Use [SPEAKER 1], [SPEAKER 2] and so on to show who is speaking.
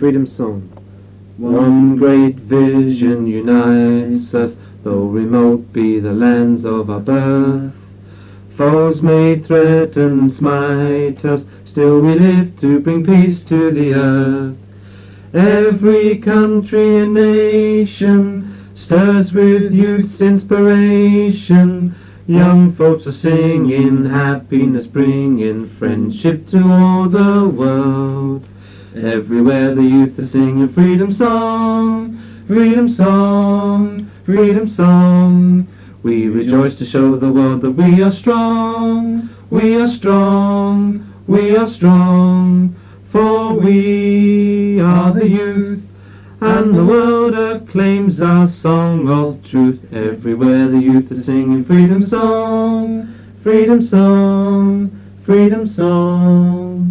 [SPEAKER 1] Freedom Song.
[SPEAKER 2] One great vision unites us, though remote be the lands of our birth. Foes may threaten and smite us, still we live to bring peace to the earth. Every country and nation stirs with youth's inspiration. Young folks are singing, happiness bringing, friendship to all the world. Everywhere the youth are singing freedom song, freedom song, freedom song. We rejoice to show the world that we are strong, we are strong, we are strong. For we are the youth, and the world acclaims our song of truth. Everywhere the youth are singing freedom song, freedom song, freedom song.